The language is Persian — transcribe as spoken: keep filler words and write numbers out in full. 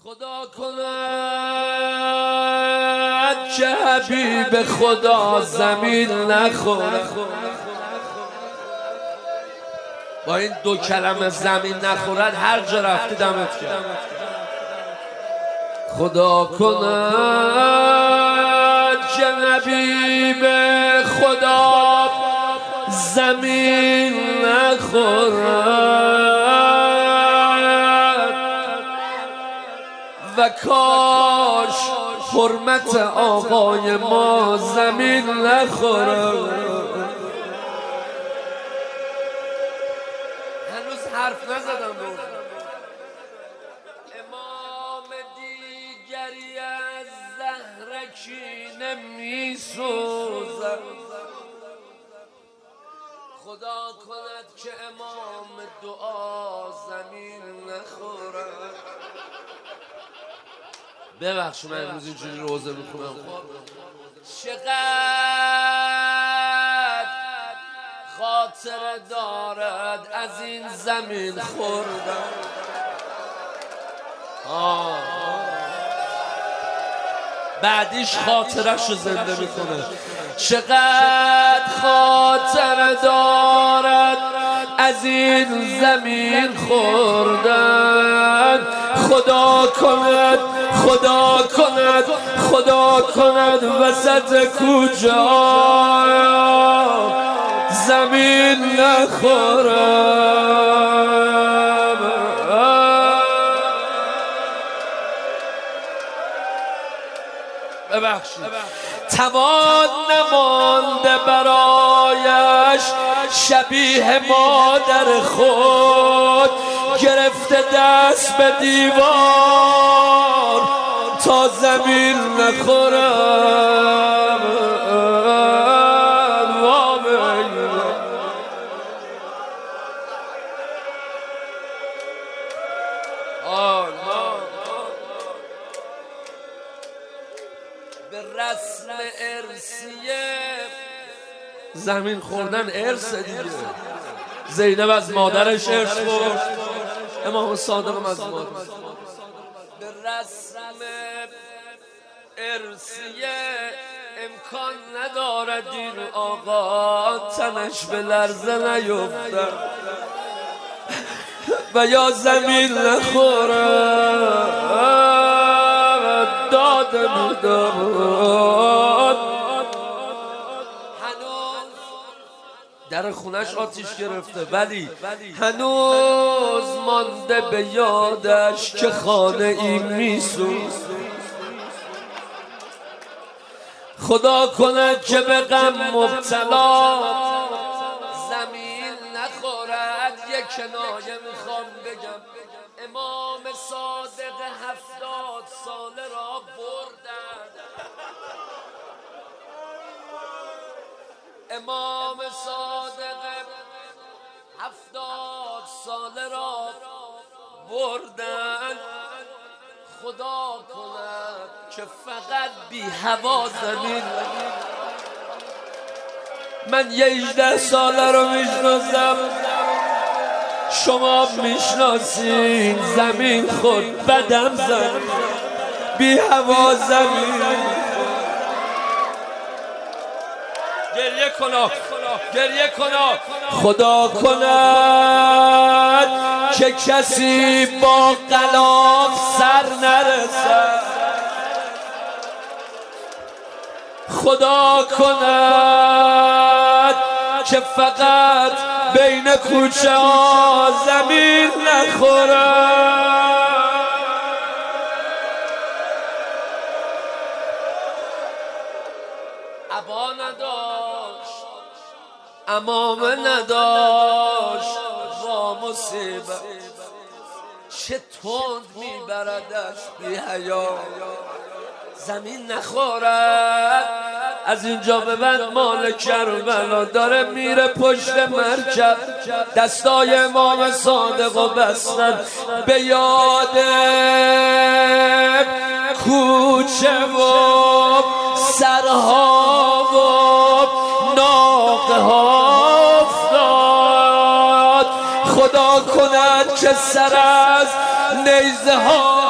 خدا کند که حبیب خدا زمین نخورد. با این دو کلمه زمین نخورد هر جا رفتی دمت کرد. خدا کند که حبیب خدا زمین نخورد و کاش حرمت آقای ما زمین نخورد. هنوز حرف نزدم بود. امام دیگری از زهرکی نمی‌سوزد. خدا کند که امام دعا زمین نخورد. ببخش من امروز اینجوری روزه میخونم. چقدر خاطر دارد از این زمین خوردن. آه بعدیش خاطرش رو زنده میکنه. چقدر خاطر دارد از این زمین خوردن. خدا کند خدا کند خدا کند وسط کوچه زمین نخورم. ببخشید توان نمانده برایش شبیه مادر خود. گرفته دست به دیوار تا زمین نخورم. به رسم ارثیه زمین خوردن ارث دیگه. زینب از مادرش ارث خورد، امام صادق از مادر. به رسم ارثیه امکان ندارد این آقا تنش به لرزه نیفتد و یا زمین نخورد. داد میداد. در خونش آتیش گرفته ولی هنوز مانده به یادش که خانه ای میسوز. خدا کند که به غم مبتلا زمین نخورد. یک کنایه میخوام بگم. امام صادق هفتاد ساله را بردن. امام صادق هفتاد ساله را بردن. خدا کند که فقط بی هوا زمین. من یه هجده ساله رو میشناسم، شما میشناسین. زمین خود بدم زمین، بی هوا زمین. گریه کنا گریه کنا. خدا کند که کسی با غلاف سر نرسد. خدا کند که فقط بین کوچه ها زمین نخورد. عبا نداشت، امامه نداشت، با مصیبت چه تند میبردش بی حیا. زمین نخورد. از اینجا به بعد مال کربلا داره میره پشت مرکب. دستای امام صادق و بستن به یاد کوچه و سرها و ناقه ها افتاد. خدا کند که سر از نیزه ها